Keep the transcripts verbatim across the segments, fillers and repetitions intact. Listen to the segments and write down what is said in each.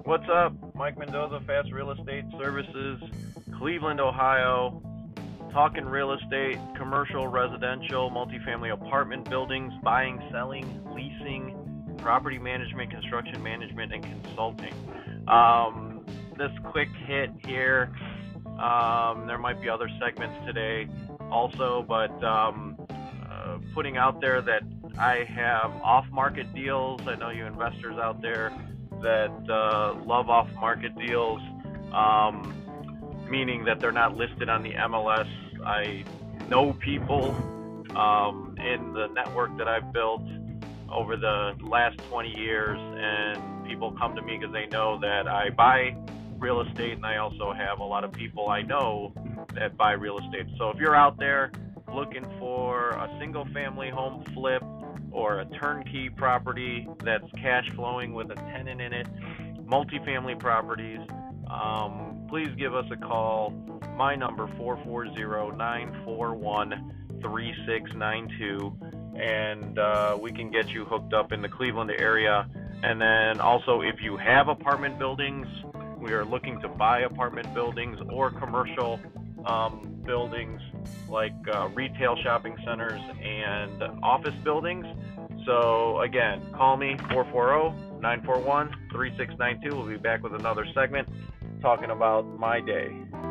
What's up? Mike Mendoza, Fast Real Estate Services, Cleveland, Ohio. Talking real estate, commercial, residential, multifamily apartment buildings, buying, selling, leasing, property management, construction management, and consulting. Um, this quick hit here. Um, there might be other segments today also, but um, uh, putting out there that I have off-market deals. I know you investors out there that uh, love off-market deals, um, meaning that they're not listed on the M L S. I know people um, in the network that I've built over the last twenty years, and people come to me because they know that I buy real estate, and I also have a lot of people I know that buy real estate. So if you're out there looking for a single family home flip or a turnkey property that's cash flowing with a tenant in it, multifamily properties, um, please give us a call. My number, four four zero, nine four one, three six nine two, and uh, we can get you hooked up in the Cleveland area. And then also, if you have apartment buildings, we are looking to buy apartment buildings or commercial um, buildings like uh, retail shopping centers and office buildings. So again, call me, four four zero, nine four one, three six nine two. We'll be back with another segment talking about my day.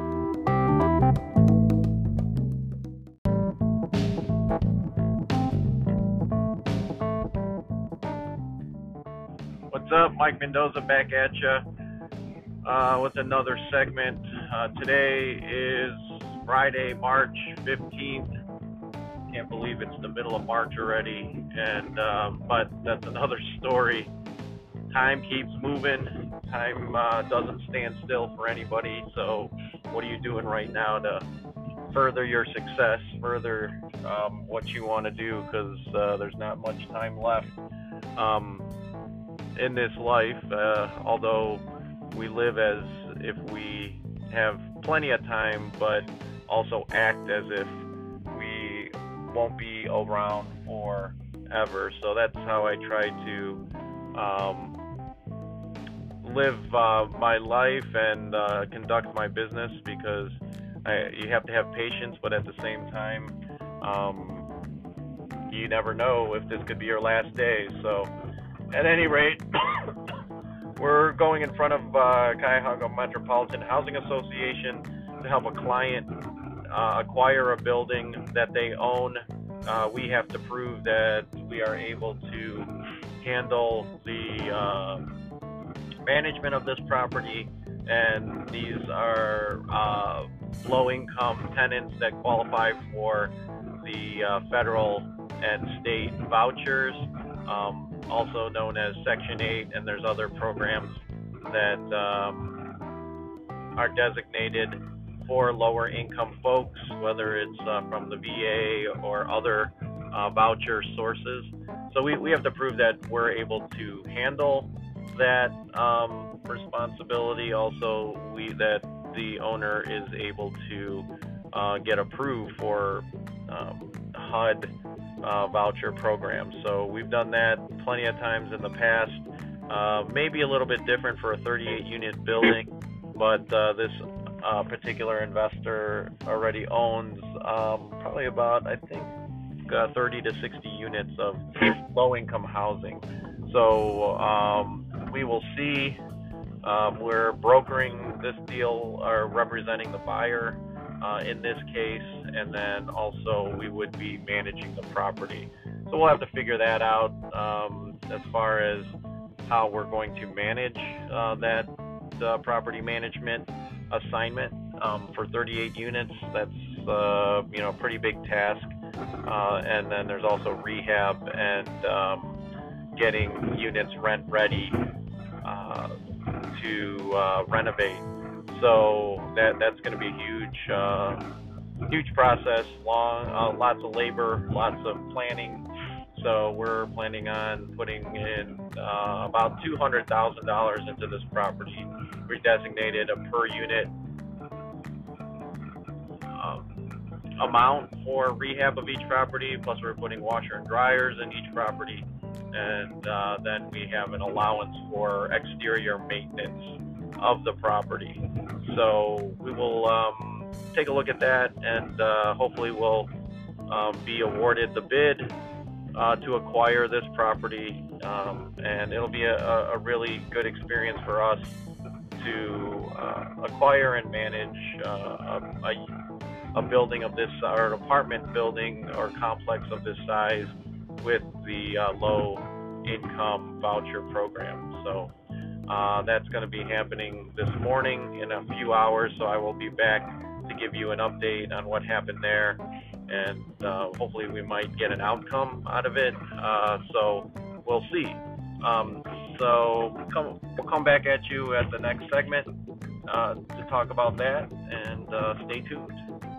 What's up? Mike Mendoza back at you uh, with another segment. Uh, today is Friday, March fifteenth. Can't believe it's the middle of March already, and um, but that's another story. Time keeps moving. Time uh, doesn't stand still for anybody. So what are you doing right now to further your success, further um, what you want to do, because uh, there's not much time left um, in this life, uh, although we live as if we have plenty of time, but also act as if we won't be around forever. So that's how I try to um, live uh, my life and uh, conduct my business, because I, you have to have patience, but at the same time, um, you never know if this could be your last day. So at any rate, we're going in front of uh, Cuyahoga Metropolitan Housing Association to help a client uh, acquire a building that they own. Uh, we have to prove that we are able to handle the uh, management of this property, and these are uh, low-income tenants that qualify for the uh, federal and state vouchers, um, also known as Section eight, and there's other programs that um, are designated for lower income folks, whether it's uh, from the V A or other uh, voucher sources. So we, we have to prove that we're able to handle that um, responsibility. Also, we that the owner is able to uh, get approved for um, H U D uh, voucher programs. So we've done that plenty of times in the past. Uh, maybe a little bit different for a thirty-eight unit building, but uh, this uh, particular investor already owns um, probably about, I think, uh, thirty to sixty units of low-income housing. So um, we will see. Um, we're brokering this deal, or representing the buyer uh, in this case, and then also we would be managing the property. So we'll have to figure that out um, as far as how we're going to manage uh, that uh, property management assignment um, for thirty-eight units. That's uh, you know, a pretty big task. Uh, and then there's also rehab and um, getting units rent ready uh, to uh, renovate. So that that's going to be a huge, uh, huge process. Long, uh, lots of labor, lots of planning. So we're planning on putting in uh, about two hundred thousand dollars into this property. We designated a per unit um, amount for rehab of each property. Plus, we're putting washer and dryers in each property. and uh, then we have an allowance for exterior maintenance of the property. So we will um, take a look at that, and uh, hopefully we'll um, be awarded the bid uh, to acquire this property, um, and it'll be a, a really good experience for us to uh, acquire and manage uh, a, a building of this, or an apartment building or complex of this size, with the uh, low income voucher program. So uh, that's going to be happening this morning in a few hours, so I will be back to give you an update on what happened there, and uh, hopefully we might get an outcome out of it. Uh, so we'll see. Um, so come, we'll come back at you at the next segment uh, to talk about that, and uh, stay tuned.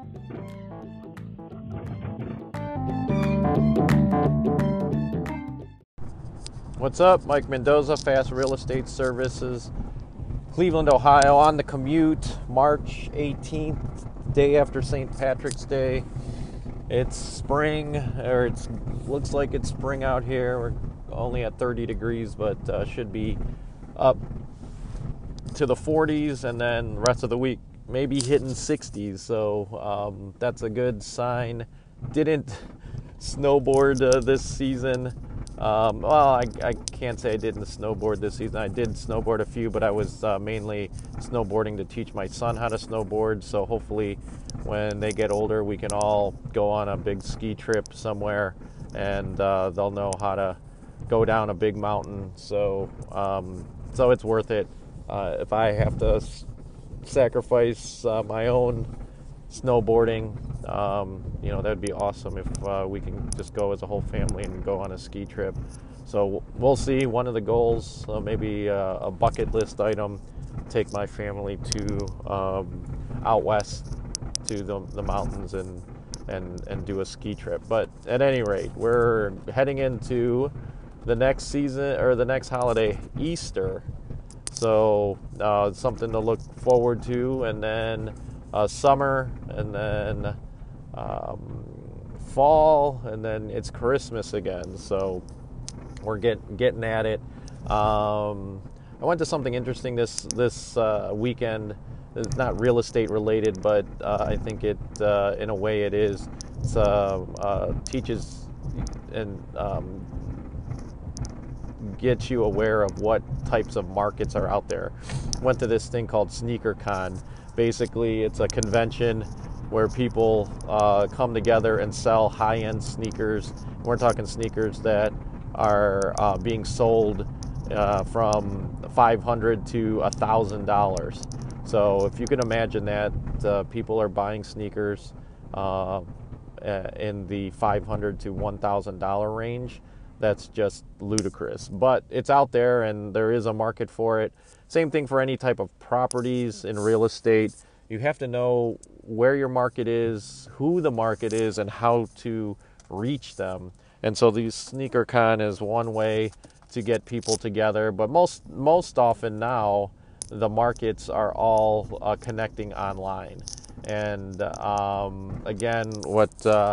What's up? Mike Mendoza, Fast Real Estate Services, Cleveland, Ohio, on the commute, March eighteenth, day after Saint Patrick's Day. It's spring, or it looks like it's spring out here. We're only at thirty degrees, but uh, should be up to the forties, and then the rest of the week maybe hitting sixties. So um, that's a good sign. Didn't snowboard uh, this season. Um, well, I, I can't say I didn't snowboard this season. I did snowboard a few, but I was uh, mainly snowboarding to teach my son how to snowboard. So hopefully when they get older, we can all go on a big ski trip somewhere, and uh, they'll know how to go down a big mountain. So, um, so it's worth it. Uh, if I have to s- sacrifice uh, my own snowboarding, um, you know, that'd be awesome if uh, we can just go as a whole family and go on a ski trip. So we'll see. One of the goals, uh, maybe uh, a bucket list item, take my family to um, out west to the, the mountains and, and, and do a ski trip. But at any rate, we're heading into the next season, or the next holiday, Easter. So uh, something to look forward to, and then uh, summer, and then um, fall, and then it's Christmas again. So we're get, getting at it. Um, I went to something interesting this this uh, weekend. It's not real estate related, but uh, I think it, uh, in a way, it is. It uh, uh, teaches and um, gets you aware of what types of markets are out there. Went to this thing called SneakerCon. Basically, it's a convention where people uh, come together and sell high-end sneakers. We're talking sneakers that are uh, being sold uh, from five hundred dollars to one thousand dollars. So if you can imagine that, uh, people are buying sneakers uh, in the five hundred dollars to one thousand dollars range. That's just ludicrous. But it's out there, and there is a market for it. Same thing for any type of properties in real estate. You have to know where your market is, who the market is, and how to reach them. And so these SneakerCon is one way to get people together. But most most often now, the markets are all uh, connecting online. And um, again, what uh,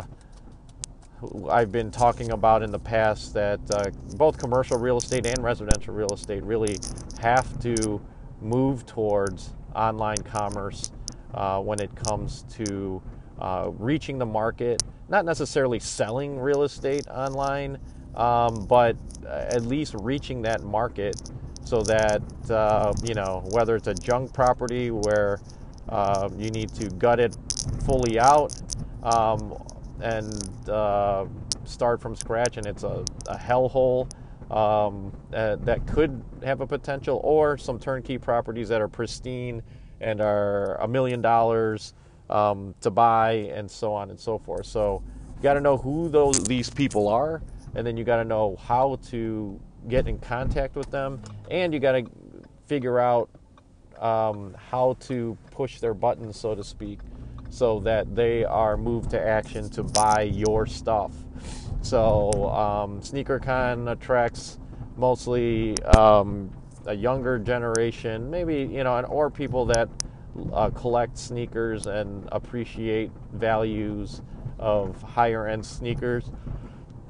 I've been talking about in the past, that uh, both commercial real estate and residential real estate really have to move towards online commerce uh, when it comes to uh, reaching the market, not necessarily selling real estate online, um, but at least reaching that market, so that, uh, you know, whether it's a junk property where uh, you need to gut it fully out, um, and uh, start from scratch, and it's a, a hellhole um, uh, that could have a potential, or some turnkey properties that are pristine and are a million dollars um, to buy, and so on and so forth. So you got to know who those these people are, and then you got to know how to get in contact with them, and you got to figure out um, how to push their buttons, so to speak, so that they are moved to action to buy your stuff. So um, SneakerCon attracts mostly um, a younger generation, maybe, you know, or people that uh, collect sneakers and appreciate values of higher end sneakers.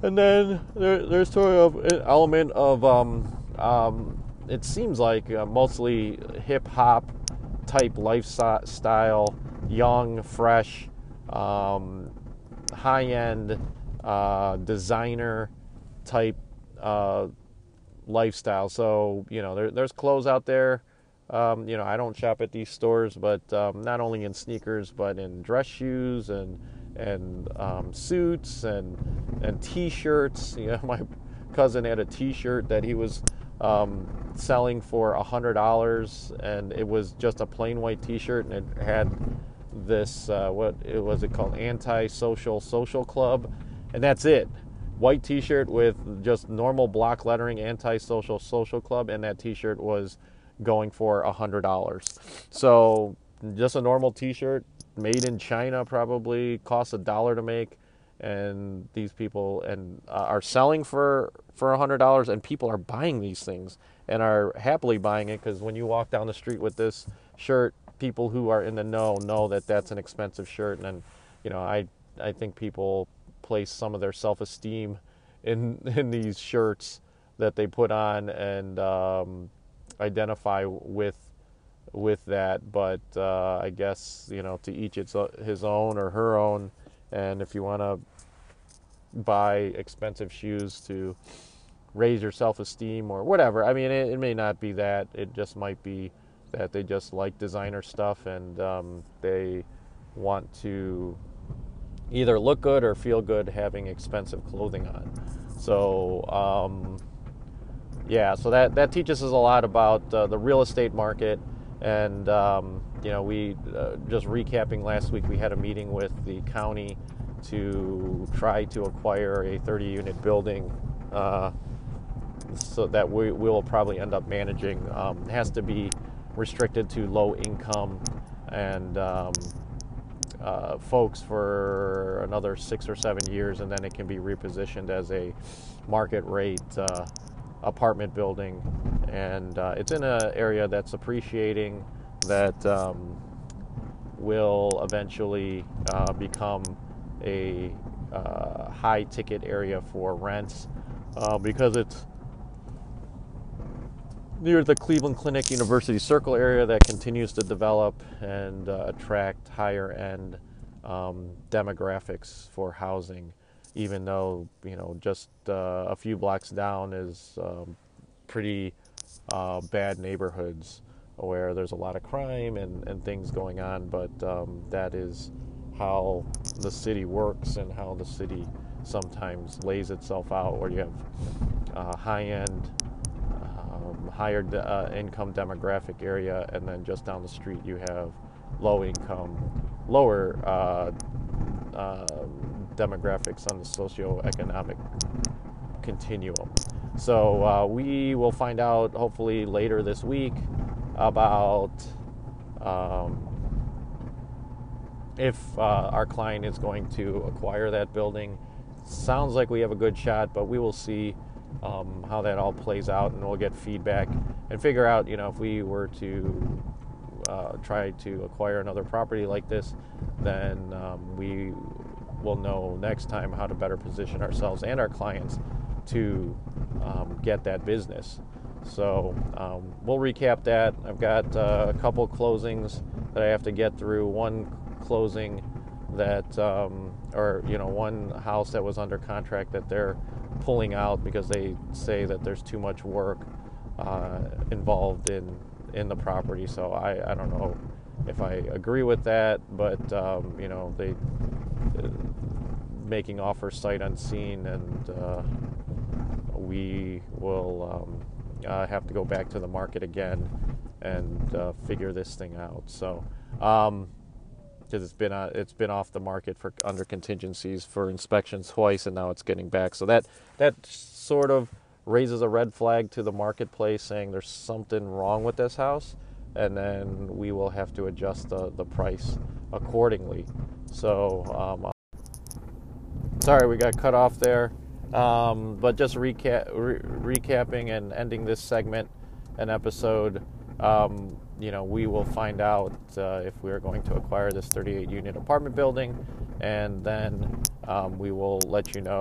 And then there, there's sort of an element of, um, um, it seems like uh, mostly hip-hop type lifestyle, young, fresh, um, high-end, uh, designer type uh, lifestyle. So, you know, there, there's clothes out there. Um, you know, I don't shop at these stores, but um, not only in sneakers, but in dress shoes and and um, suits and and t-shirts. You know, my cousin had a t-shirt that he was um, selling for a hundred dollars, and it was just a plain white t-shirt, and it had this uh, what it was it called Anti-Social Social Club, and that's it. White t-shirt with just normal block lettering, Anti-Social Social Club, and that t-shirt was going for a hundred dollars. So just a normal t-shirt made in China, probably costs a dollar to make, and these people and uh, are selling for for a hundred dollars, and people are buying these things and are happily buying it, because when you walk down the street with this shirt, people who are in the know know that that's an expensive shirt. And then, you know, I I think people place some of their self-esteem in in these shirts that they put on and um, identify with with that. But uh, I guess, you know, to each its his own or her own. And if you want to buy expensive shoes to raise your self-esteem or whatever, I mean, it, it may not be that. It just might be that they just like designer stuff, and um, they want to either look good or feel good having expensive clothing on. So um, yeah, so that, that teaches us a lot about uh, the real estate market. And um, you know, we uh, just recapping last week, we had a meeting with the county to try to acquire a thirty unit building uh, so that we will probably end up managing. Um, it has to be restricted to low income and um, uh, folks for another six or seven years, and then it can be repositioned as a market rate uh, apartment building. And uh, it's in an area that's appreciating, that um, will eventually uh, become a uh, high ticket area for rents uh, because it's near the Cleveland Clinic University Circle area that continues to develop and uh, attract higher end um, demographics for housing, even though, you know, just uh, a few blocks down is um, pretty uh, bad neighborhoods where there's a lot of crime and, and things going on. But um, that is how the city works and how the city sometimes lays itself out, where you have uh, high-end, um, higher de- uh, income demographic area, and then just down the street you have low-income, lower uh, uh, demographics on the socioeconomic continuum. So uh, we will find out hopefully later this week about um, if uh, our client is going to acquire that building. Sounds like we have a good shot, but we will see um, how that all plays out, and we'll get feedback and figure out, you know, if we were to uh, try to acquire another property like this, then um, we will know next time how to better position ourselves and our clients to um, get that business. So um, we'll recap that. I've got uh, a couple closings that I have to get through. One closing that, um, or you know, one house that was under contract that they're pulling out because they say that there's too much work uh, involved in in the property. So I, I don't know if I agree with that, but um, you know, they uh, making offers sight unseen, and uh, we will um, uh, have to go back to the market again and uh, figure this thing out. So, um, because it's been uh, it's been off the market for under contingencies for inspections twice, and now it's getting back. So that that sort of raises a red flag to the marketplace, saying there's something wrong with this house, and then we will have to adjust the, the price accordingly. So, um, sorry we got cut off there. Um, but just recap, re- recapping and ending this segment and episode, um, you know, we will find out uh, if we're going to acquire this thirty-eight unit apartment building, and then um, we will let you know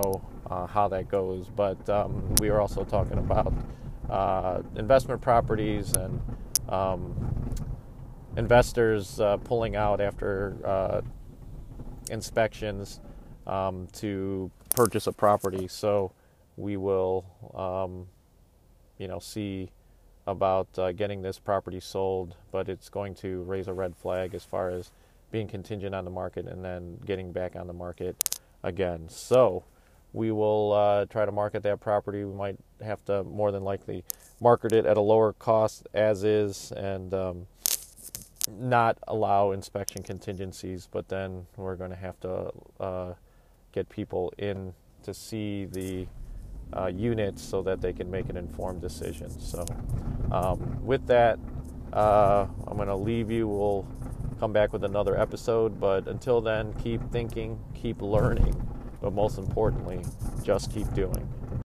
uh, how that goes. But um, we are also talking about uh, investment properties and um, investors uh, pulling out after uh, inspections um, to purchase a property. So we will, um, you know, see about uh, getting this property sold, but it's going to raise a red flag as far as being contingent on the market and then getting back on the market again. So we will uh, try to market that property. We might have to more than likely market it at a lower cost as is, and um, not allow inspection contingencies, but then we're going to have to uh, get people in to see the uh, units so that they can make an informed decision. So um, with that, uh, I'm going to leave you. We'll come back with another episode, but until then, keep thinking, keep learning, but most importantly, just keep doing.